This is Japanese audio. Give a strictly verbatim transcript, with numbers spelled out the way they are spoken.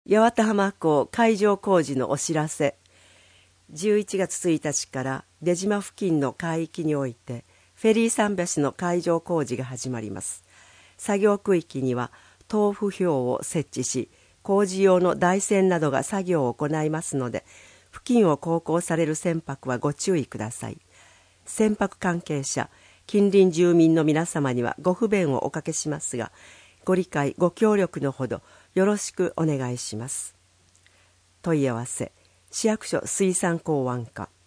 八幡浜港海上工事のお知らせ。じゅういちがつついたちから出島付近の海域においてフェリー桟橋の海上工事が始まります。作業区域には豆腐標を設置し、工事用の台船などが作業を行いますので、付近を航行される船舶はご注意ください。船舶関係者、近隣住民の皆様にはご不便をおかけしますが、ご理解ご協力のほどよろしくお願いします。問い合わせ市役所水産港湾課